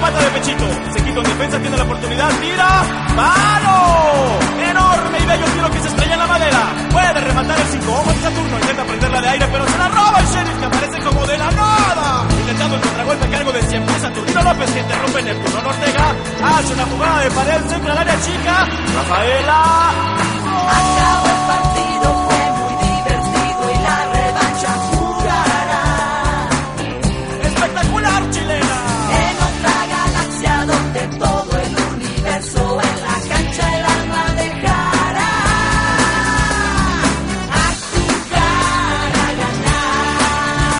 remata de pechito. Se quita en defensa, tiene la oportunidad, tira. ¡Palo! Enorme y bello tiro que se estrella en la madera. Puede rematar el 5. Ojo en Saturno, intenta prenderla de aire, pero se la roba el Sheriff, que aparece como de la nada. Intentando el contragolpe a cargo de siempre Saturnino López, que interrumpe Neptuno Ortega. Hace una jugada de pared, centra al área chica. Rafaela. ¡Oh!